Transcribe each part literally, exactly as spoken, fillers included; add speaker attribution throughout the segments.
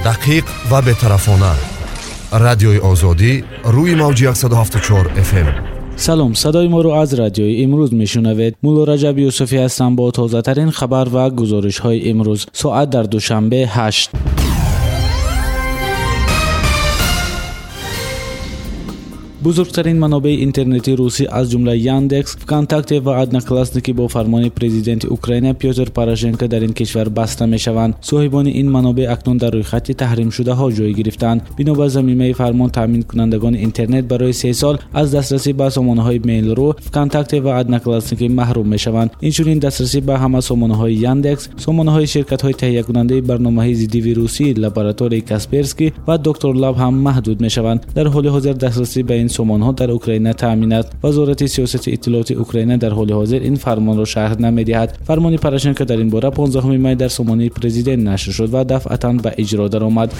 Speaker 1: دقیق و بی‌طرفانه. رادیوی آزادی روی موج صد و هفتاد و چهار اف ام.
Speaker 2: سلام، صدای ما رو از رادیوی امروز میشنوید. مولا رجب یوسفی هستم با تازه ترین خبر و گزارش های امروز. ساعت در دوشنبه هشت. بزرگترین منابع اینترنتی روسی از جمله یاندکس، وکانتاکت و ادناکلاسنیکی با فرمان پرزیدنت اوکراین پیوتر پاروشنکو در این کشور بسته میشوند. صاحبان این منابع اکنون در روی خط تحریم شده ها جای گرفتند. بنا به ضمیمه فرمان، تامین کنندگان اینترنت برای سه سال از دسترسی به سامانه‌های میل رو، وکانتاکت و ادناکلاسنیکی محروم میشوند. اینچنین دسترسی به همه سامانه‌های یاندکس، سامانه‌های شرکت‌های تهیه کننده برنامه‌های ضد ویروسی لابراتوری کاسپرسکی و دکتر لاب هم محدود میشوند. در حال حاضر دسترسی به این سامان‌ها در اوکراین تامین است. وزارت سیاست اطلاعات اوکراین در حال حاضر این فرمان را شرح نمی‌دهد. فرمان پاروشنکو در این باره پانزدهم می در سامانه پرزیدنت نشر شد و دفعتاً به اجرا درآمد.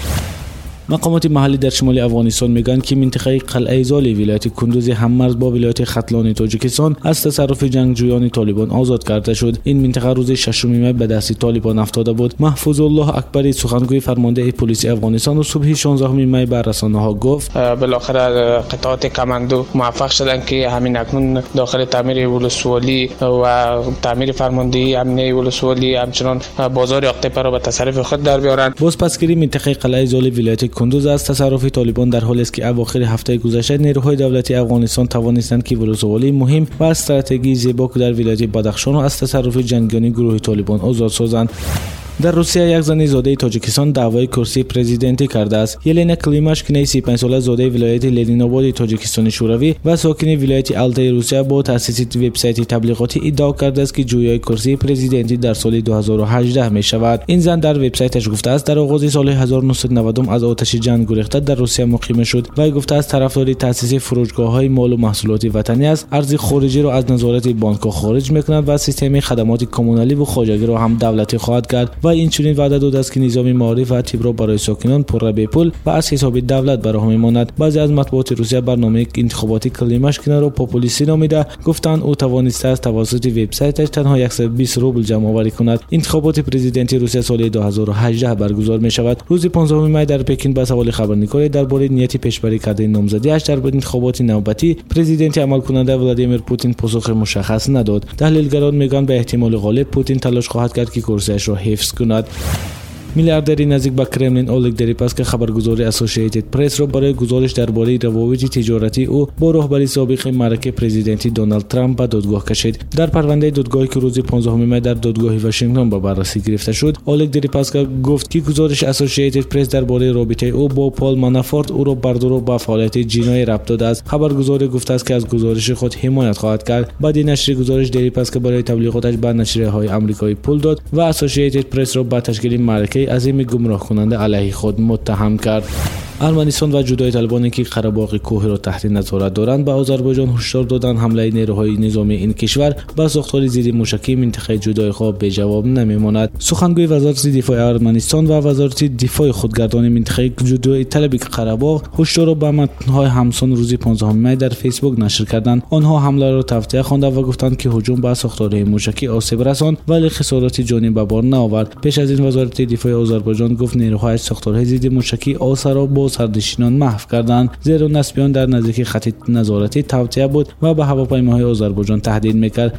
Speaker 2: مقامات محلی در شمال افغانستان میگن که منطقه قلعه زالی ولایت کندوز هممرز با ولایت ختلان تاجیکستان از تصرف جنگجویان طالبان آزاد کرده شد. این منطقه روز ششم می به دست طالبان افتاده بود. محفوظ الله اکبری، سخنگوی فرمانده پلیس افغانستان، و صبح شانزدهم می به رسانه‌ها گفت
Speaker 3: بالاخره قطعات کماندو موفق شدند که همین اکنون داخل تعمیر ولسوالی و تعمیر فرماندهی امنیه ولسوالی همچنان بازار اقتپه را به تصرف خود در بیارند.
Speaker 2: بازپسگیری منطقه قلعه زالی ولایت کندوز از تصرف طالبان در حالی است که اواخر هفته گذشته نیروهای دولتی افغانستان توانستند که ولسوالی مهم و استراتژی زیباک در ولایت بدخشان را از تصرف جنگیان گروه طالبان آزاد سازند. در روسیه یک زن زاده تاجیکستان دعوای کرسی پرزیدنتی کرده است. یلنا کلیماشکینای سی و پنج ساله زاده ولایت لنین‌آباد تاجیکستان شوروی و ساکن ولایت آلتای روسیه با تأسیس وبسایت تبلیغاتی ادعا کرده است که جویای کرسی پرزیدنتی در سال دو هزار و هجده می شود. این زن در وبسایتش گفته است در آغاز سال هزار و نهصد و نود از آتش جنگ گریخته در روسیه مقیم شد و گفته است طرفدار تأسیس فروشگاه‌های مال و محصولات وطنی است. ارز خارجی را از نظارت بانک‌ها خارج می‌کند و سیستم خدمات کمونالی و خواجگی را هم دولتی خواهد کرد و این چنین وعده داده است که نظام معارف و طب را برای ساکنان پر به پول و از حساب دولت برآ می‌ماند. بعضی از مطبوعات روسیه برنامه انتخاباتی کلیماشکینا را پاپولیستی نامیده، گفتند او توانسته است توسط وبسایتش تنها صد و بیست روبل جمع آوری کند. انتخابات پرزیدنتی روسیه سال دو هزار و هجده برگزار می‌شود. روز پانزدهم می در پکین به سوال خبرنگاری درباره نیت پیشبری کردن نامزدی‌اش در انتخابات نوبتی پرزیدنت عمل کننده ولادیمیر پوتین پاسخ مشخص نداد. تحلیلگران میگن به احتمال غالب پوتین تلاش خواهد کرد که کرسیش را حفظ کند. میلیاردری نزدیک به کرملین اولگ دریپاسک خبرگزاری اسوسییتد پرس را برای گزارش درباره روابط تجارتی او با رهبر سابق معرکه پرزیدنتی دونالد ترامپ به دادگاه کشید. در پرونده دادگاهی که روز پانزدهم می در دادگاه واشنگتن به بررسی گرفته شد، اولگ دریپاسک گفت که گزارش اسوسییتد پرس درباره رابطه او با پال مانافورت او را بر دور به فعالیت جنایی ربط داده است. خبرگزاری گفته است که از گزارش خود حمایت خواهد کرد. بعد نشر گزارش دریپاسک برای تبلیغاتش به نشریه‌های آمریکایی پول داد و اسوسییتد پرس را به تشکیل معرکه عظیم گمراه کننده علیه خود متهم کرد. ارمنستان و جدای طالبانی که قره‌باغ کوهی را تحت نظارت دارند به آذربایجان هشدار دادند حمله نیروهای نظامی این کشور به ساختار ضد موشکی منطقه جدای خواه به جواب نمیماند. سخنگوی وزارت دفاع ارمنستان و وزارت دفاع خودگردان منطقه جدای طلبی قره‌باغ هشدار را به متن‌های همسان روز پانزدهم می در فیسبوک نشر کردند. آنها حمله را تفضیح خواندند و گفتند که هجوم به ساختارهای موشکی آسیب رساند ولی خسارات جانی به بار نیاورد. پیش از این وزارت دفاع آذربایجان گفت نیروهای ساختارهای ضد موشکی آسا را با سرنشینان محو کردند، زیرا نسبیان در نزدیکی خط نظارتی توطئه بود و به هواپیماهای آذربایجان تهدید میکرد.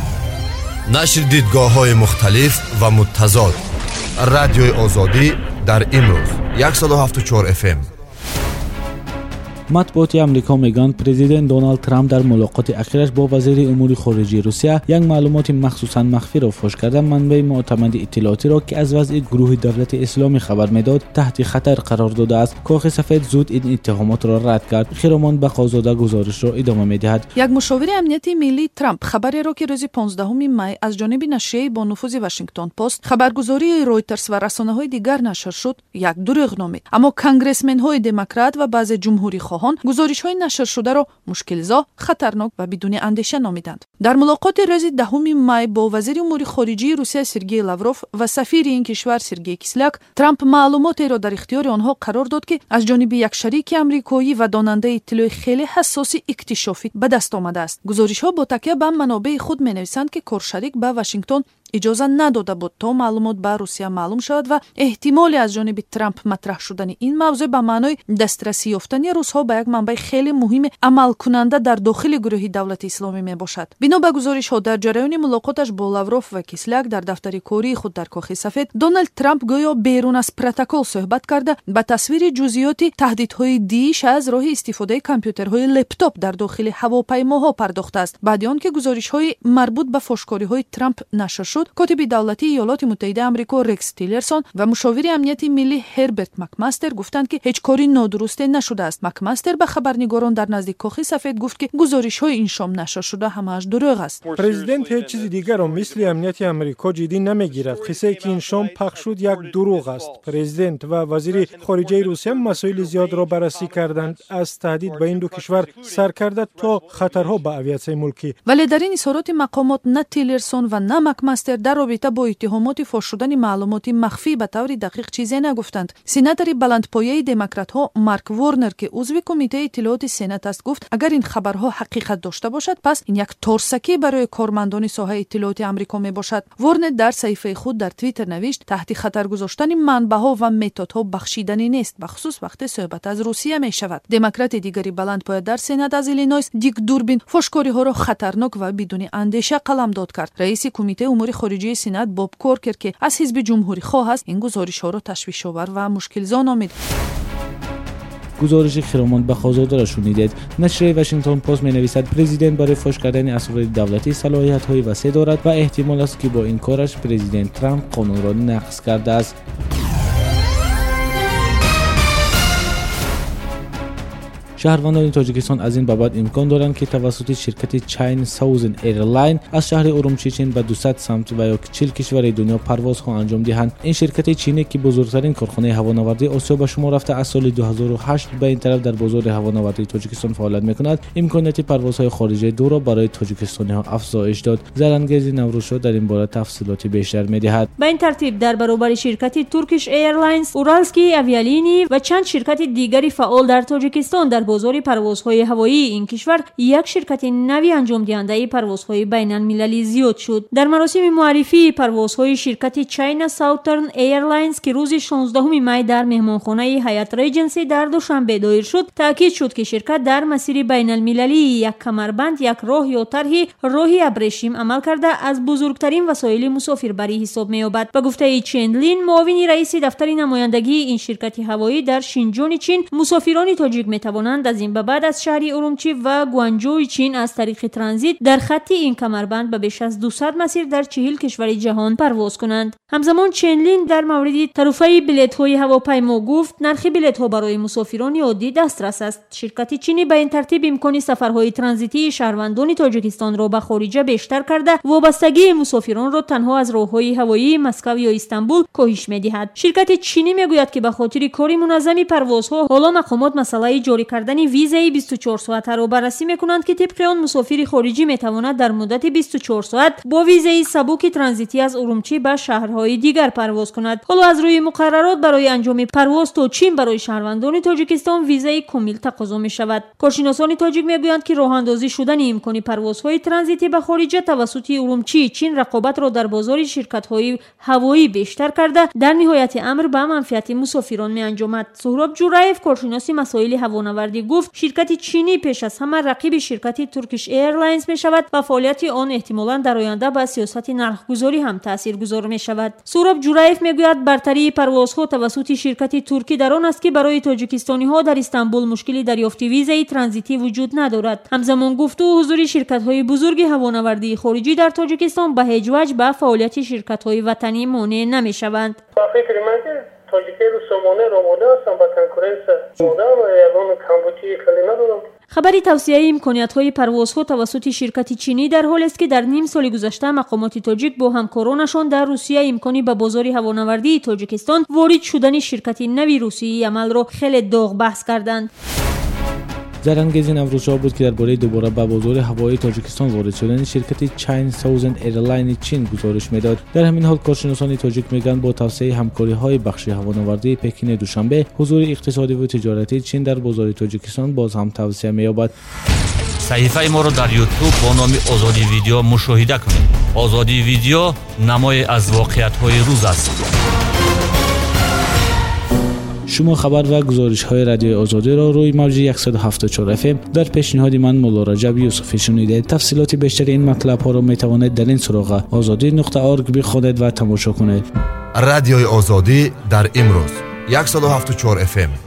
Speaker 1: نشر دیدگاه‌های مختلف و متضاد. رادیوی آزادی در امروز صد و هفتاد و چهار اف ام.
Speaker 2: مطبوعات آمریکا میگن پرزیدنت دونالد ترامپ در ملاقات اخیرش با وزیر امور خارجه روسیه یک معلومات مخصوصا مخفی را فاش کرده. منبع معتمد اطلاعاتی را که از وضع گروه دولت اسلامی خبر میداد تحت خطر قرار داده است. کاخ سفید زود این اتهامات را رد کرد. خیرامان بقازاده گزارش را ادامه میدهد.
Speaker 4: یک مشاور امنیتی ملی ترامپ خبری را که روز پانزدهم می از جانب نشریه با نفوذ واشنگتن پست، خبرگزاری رویترز و رسانه‌های دیگر نشر شد یک دروغ نامید. اما کانگرسمن‌های دموکرات و بعضی جمهوری خواهان گزارش‌های نشر شده را مشکل‌زا، خطرناک و بدون اندیشه نامیدند. در ملاقات روز دهم می با وزیر امور خارجه روسیه سرگئی لاوروف و سفیر این کشور سرگئی کیسلیاک، ترامپ معلوماتی را در اختیار آنها قرار داد که از جانب یک شریک آمریکایی و داننده اطلاع خیلی حساس اکتشافی به دست آمده است. گزارش‌ها با تکیه به منابع خود می‌نویسند که کارشریک به واشنگتن اجازه نداده بود تا معلومات به روسیه معلوم شود و احتمالی از جانب ترامپ مطرح شدن این موضوع به معنای دسترسی یافتن روس‌ها به یک منبع خیلی مهم عمل کننده در داخل گروه دولت اسلامی می باشد. بنا به گزارش‌ها در جریان ملاقاتش با لاوروف و کیسلیاک در دفتر کاری خود در کاخ سفید، دونالد ترامپ گویا بیرون از پروتکل صحبت کرده به تصویر جزئیات تهدیدهای دیش از راه استفاده کامپیوترهای لپتاپ در داخل هواپیماها پرداخته است. بعد آن که گزارش‌های مربوط به فحش‌کاری‌های ترامپ نشر شد، کاتب دولتی ایالات متحده آمریکا رکس تیلرسون و مشاور امنیت ملی هربرت مکماستر گفتند که هیچ کاری نادرست نشده است. مکماستر به خبرنگاران در نزدیک کاخ سفید گفت که گزارش‌های این شام نشر شده همه‌اش دروغ است.
Speaker 5: پرزیدنت هیچ چیز دیگر را مثل امنیت آمریکا جدی نمیگیرد. قصه که این شام پخش شد یک دروغ است. پرزیدنت و وزیر خارجه روسیه مسائل زیاد را بررسی کردند، از تهدید به این دو کشور سرکرده تا خطرها به اویای ملکی.
Speaker 4: ولی در این اظهارات مقامات نه تیلرسون و نه مکماستر در رابطه با اتهامات فاش شدن معلومات مخفی به طور دقیق چیزی نگفتند. سناتور بلندپایه دموکرات‌ها مارک وارنر که عضو کمیته اطلاعات سنات است گفت اگر این خبرها حقیقت داشته باشد پس این یک ترسکی برای کارمندان ساحه اطلاعات آمریکا می باشد. وارنر در صفحه خود در توییتر نوشت تحت خطر گذاشتن منبع‌ها و متدها بخشیدنی نیست، بخصوص وقتی صحبت از روسیه می شود. دموکرات دیگری بلندپایه در سنات از ایلینویس دیک دوربین فحش‌کاری‌ها را خطرناک و بدون اندیشه قلمداد کرد. رئیس کمیته امور خارجه سنات باب کورکر که از حزب جمهوری خواه است این گزارش‌ها را تشویش‌آور و مشکل‌زا نامید.
Speaker 2: گزارش خیرمان به خازاده را شنیدید. نشریه واشنگتن پست می نویسد پرزیدنت برای فاش کردن اسرار دولتی صلاحیت های وسیع دارد و احتمال است که با این کارش پرزیدنت ترامپ قانون را نقض کرده است. شهروندان تاجیکستان از این بابت امکان دارند که توسط شرکت چین ساوزن ایرلاین از شهر ارومچی چین به دویست سمت و یا چهل کشور دنیا پروازها انجام دهند. این شرکت چینی که بزرگترین کارخانه هوانوردی آسیا به شمار رفته از سال دو هزار و هشت به این طرف در بازار هوانوردی تاجیکستان فعالیت می‌کند، امکانات پروازهای خارجی دو را برای تاجیکستانی‌ها افزایش داد. زرانگیزی نوروزشاه در این باره تفصیلات بیشتر می‌دهد.
Speaker 6: به این ترتیب در برابر شرکت ترکیش ایرلاینز، اورالسکی اویالینی و چند شرکت دیگری فعال در تاجیکستان در بازار پروازهای هوایی این کشور یک شرکت نوی انجام دهنده پروازهای بین المللی زیاد شد. در مراسم معرفی پروازهای شرکت چین ساوترن ایرلاینز که روز شانزدهم می در مهمانخانه هیات ریجنسی در دوشنبه دایر شد، تاکید شد که شرکت در مسیر بین المللی یک کمربند، یک راه یا طرح راهی ابریشم عمل کرده از بزرگترین وسایل مسافربری حساب می یابد. به گفته چندلین، معاون رئیس دفتر نمایندگی این شرکت هوایی در شینجون چین، مسافران تاجیک می توانند از این به بعد از شهر ارومچی و گوانجوی چین از طریق ترانزیت در خط این کمربند به بیش از دویست مسیر در چهل کشور جهان پرواز کنند. همزمان چنلین در مورد تعرفه بلیط‌های هواپیما گفت نرخ بلیط‌ها برای مسافران عادی دسترس است. شرکت چینی به این ترتیب امکان سفرهای ترانزیتی شهروندان تاجیکستان را به خارج بیشتر کرده، وابستگی مسافران را تنها از راه‌های هوایی مسکو یا استانبول کاهش می‌دهد. شرکت چینی میگوید که به خاطر کار منظم پروازها حالا مقامات مسئله جاری کردن ویزای بیست و چهار ساعته را بررسی می‌کنند که طبق آن مسافر خارجی می‌تواند در مدت بیست و چهار ساعت با ویزای سبک ترانزیتی از ارومچی به شهرهای دیگر پرواز کند. حالا از روی مقررات برای انجام پرواز تا چین برای شهروندان تاجیکستان ویزای کامل تقاضا می‌شود. کارشناسان تاجیک می‌گویند که راه‌اندازی شدن امکان پروازهای ترانزیتی به خارج توسط ارومچی چین رقابت را در بازار شرکت‌های هوایی بیشتر کرده، در نهایت امر به منفعت مسافران می‌انجامد. سهراب جورایف، کارشناس مسائل هوانوردی، گفت شرکت چینی پیش از همه رقیب شرکت ترکیش ایرلاینز می‌شود و فعالیت آن احتمالاً در آینده به سیاست نرخ‌گذاری هم تاثیرگذار می‌شود. سهراب جورایف می‌گوید برتری پروازها توسط شرکت ترکی در آن است که برای تاجیکستانی‌ها در استانبول مشکلی دریافت ویزای ترانزیتی وجود ندارد. همزمان گفت او حضور شرکت‌های بزرگ هوانوردی خارجی در تاجیکستان به هیچ وجه به فعالیت شرکت‌های وطنی مانع نمی‌شوند.
Speaker 7: تاجیکی رو سامانه رو ماده هستم با کنکورنس ماده و یکان کمبوتی کلی ندارم.
Speaker 6: خبری توسعه امکانیت‌های پروازها توسط شرکت چینی در حال است که در نیم سال گذشته مقامات تاجیک با همکارانشان در روسیه امکانی به بازار هوانوردی تاجیکستان وارد شدن شرکت نوی روسیایی عمل را خیلی داغ بحث کردند.
Speaker 2: زرانگیزی نوروزشاه بود که درباره دوباره به بازار هوایی تاجیکستان وارد شدن شرکت چین ساوزن ایرلاین چین گزارش میداد. در همین حال کارشناسان تاجیک میگن با توسعه همکاری‌های بخش هوانوردی پکین دوشنبه، حضور اقتصادی و تجارتی چین در بازار تاجیکستان باز هم توسعه می‌یابد.
Speaker 8: صحیفه ما رو در یوتیوب با نام آزادی ویدیو مشاهده کنید. آزادی ویدیو نمای از واقعیت‌های روز است.
Speaker 2: شما خبر و گزارش های رادیو آزادی را روی موج صد و هفتاد و چهار اف ام در پیشنهاد من مولا رجب یوسفی شنیدید. تفصیلات بیشتر این مطلب ها را می توانید در این سراغ آزادی نقطه اورگ بخوانید و تماشا کنید.
Speaker 1: رادیوی آزادی در امروز صد و هفتاد و چهار اف ام.